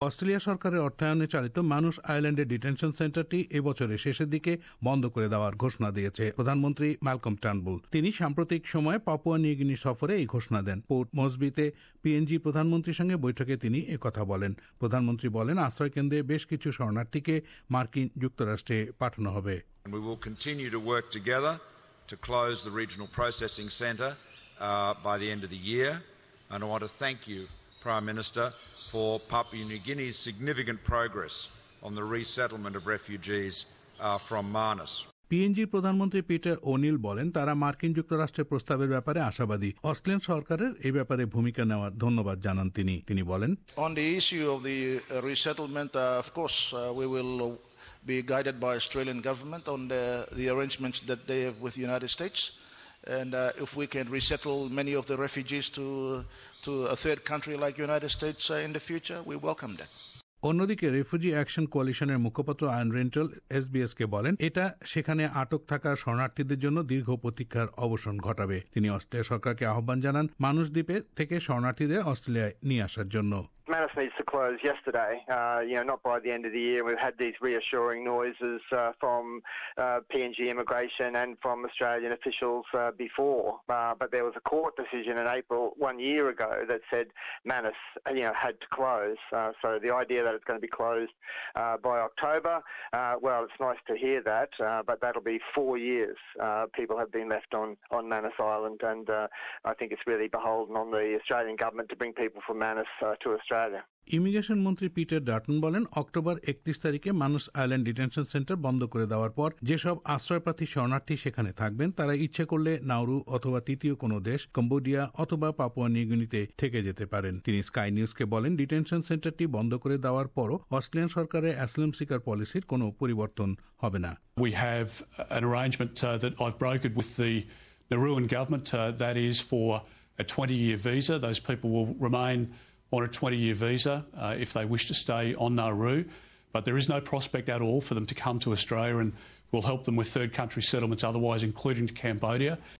Australia সরকারের অর্থায়নে চালিত মানুষ আইল্যান্ডের ডিটেনশন সেন্টারটি এবছরের শেষের দিকে বন্ধ করে দেওয়ার ঘোষণা দিয়েছে প্রধানমন্ত্রী ম্যালকম টার্নবুল। তিনি সাম্প্রতিক সময়ে পাপুয়া নিউগিনি সফরে এই ঘোষণা দেন। পোর্ট মসবিতে পিএনজি প্রধানমন্ত্রীর সঙ্গে বৈঠকে তিনি একথা বলেন। প্রধানমন্ত্রী বলেন, আশ্রয়কেন্দ্রে বেশ কিছু শরণার্থীকে মার্কিন যুক্তরাষ্ট্রে পাঠানো হবে। We will continue to work together to close the regional processing centre by the end of the year, and I want to thank you, Prime Minister, for Papua New Guinea's significant progress on the resettlement of refugees from Manus. পিএনজির প্রধানমন্ত্রী Peter O'Neill বলেন, তারা মার্কিন যুক্তরাষ্ট্রের প্রস্তাবের ব্যাপারে আশাবাদী। Australian সরকারের এই ব্যাপারে ভূমিকা নেওয়ার ধন্যবাদ জানান তিনি বলেন, On the issue of the resettlement, of course, we will be guided by Australian government on the arrangements that they have with the United States. And if we can resettle many of the refugees to a third country like United States in the future, we welcome that. অন্যদিকে refugee action কোয়ালিশনের মুখপাত্র Ian rental এসবিএসকে বলেন, এটা সেখানে আটক থাকা শরণার্থীদের জন্য দীর্ঘ প্রতীক্ষার অবসান ঘটাবে। তিনি অস্ট্রেলিয়া সরকারকে আহ্বান জানান মানুষ দ্বীপে থেকে শরণার্থীদের অস্ট্রেলিয়ায় নিয়ে আসার জন্য। Manus needs to close yesterday, not by the end of the year. We've had these reassuring noises from PNG Immigration and from Australian officials before, but there was a court decision in April 1 year ago that said Manus, had to close. So the idea that it's going to be closed by October, well, it's nice to hear that, but that'll be 4 years. People have been left on Manus Island, and I think it's really beholden on the Australian government to bring people from Manus to Australia. Immigration মন্ত্রী Peter Dutton বলেন, October 31 তারিখে মানুষ island detention centre বন্ধ করে দেওয়ার পর যেসব আশ্রয়প্রার্থী শরণার্থী সেখানে থাকবেন তারা ইচ্ছে করলে নাউরু অথবা তৃতীয় কোনো দেশ, কম্বোডিয়া অথবা পাপুয়া নিউগিনিতে থেকে যেতে পারেন। তিনি স্কাই নিউজকে বলেন, ডিটেনশন সেন্টারটি বন্ধ করে দেওয়ার পরও অস্ট্রেলিয়ান সরকারের অ্যাসিলাম সিকার পলিসির কোনো পরিবর্তন হবে না। We have an arrangement that I've brokered with the Nauruan government that is for a 20-year visa. Those people will remain on a 20-year visa if they wish to stay on Nauru, but there is no prospect at all for them to come to Australia, and we'll help them with third country settlements otherwise, including to Cambodia.